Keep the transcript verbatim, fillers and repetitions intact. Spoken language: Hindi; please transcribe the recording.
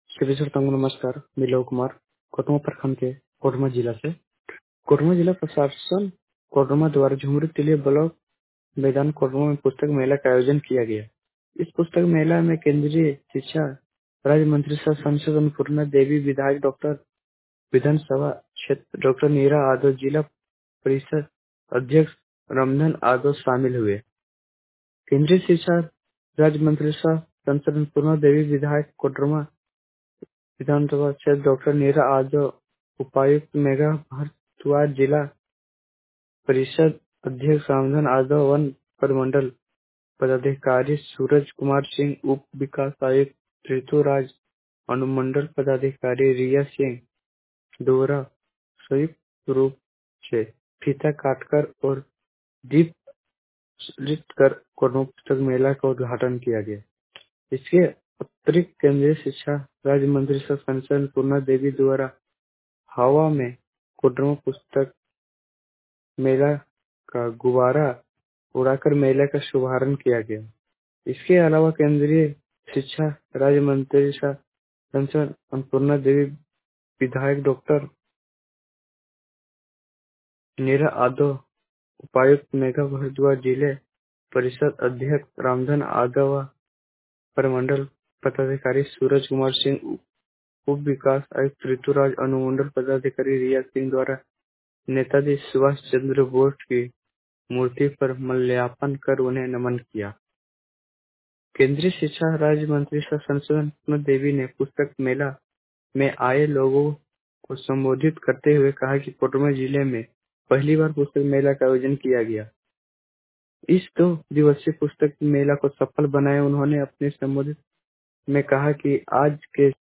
सभी श्रोताओं को नमस्कार। मैं लव कुमार कोटमा प्रखंड के कोटमा जिला से। कोटमा जिला प्रशासन कोटमा द्वारा झुमरी तिलिया ब्लॉक मैदान कोटमा में पुस्तक मेला का आयोजन किया गया। इस पुस्तक मेला में केंद्रीय शिक्षा राज्य मंत्री सह सांसद अन्नपूर्णा देवी, विधायक डॉक्टर विधानसभा क्षेत्र डॉक्टर नीरा यादव, जिला परिषद अध्यक्ष रामधन यादव शामिल हुए। केंद्रीय शिक्षा राज्य मंत्री सह सांसद अन्नपूर्णा देवी, विधायक कोटरमा विधानसभा क्षेत्र डॉक्टर नीरा यादव, उपायुक्त मेघा भारद्वाज, जिला परिषद अध्यक्ष रामधन यादव, वन परिमंडल पदाधिकारी सूरज कुमार सिंह, उप विकास आयुक्त ऋतुराज, अनुमंडल पदाधिकारी रिया सिंह डोरा संयुक्त रूप से फीता काटकर और दीप प्रज्वलित कर कोरोना पुस्तक मेला का उद्घाटन किया गया। इसके अतिरिक्त केंद्रीय शिक्षा राज्य मंत्री सह सांसद अन्नपूर्णा देवी द्वारा हवा में कोडरमा पुस्तक मेला का गुब्बारा उड़ाकर मेले का शुभारंभ किया गया। इसके अलावा केंद्रीय शिक्षा राज्य मंत्री सह सांसद अन्नपूर्णा देवी, विधायक डॉक्टर नीरा यादव, उपायुक्त मेघा भारद्वाज, जिले परिषद अध्यक्ष रामधन यादव व परिमंडल पदाधिकारी सूरज कुमार सिंह, उप विकास आयुक्त ऋतुराज, अनुमंडल पदाधिकारी रिया सिंह द्वारा नेताजी सुभाष चंद्र बोस की मूर्ति पर माल्यार्पण कर उन्हें नमन किया। केंद्रीय शिक्षा राज्य मंत्री सह सांसद अन्नपूर्णा देवी ने पुस्तक मेला में आए लोगों को संबोधित करते हुए कहा कि कोटरमा जिले में पहली बार पुस्तक मेला का आयोजन किया गया। इस दो दिवसीय पुस्तक मेला को सफल बनाए। उन्होंने अपने संबोधित में कहा कि आज के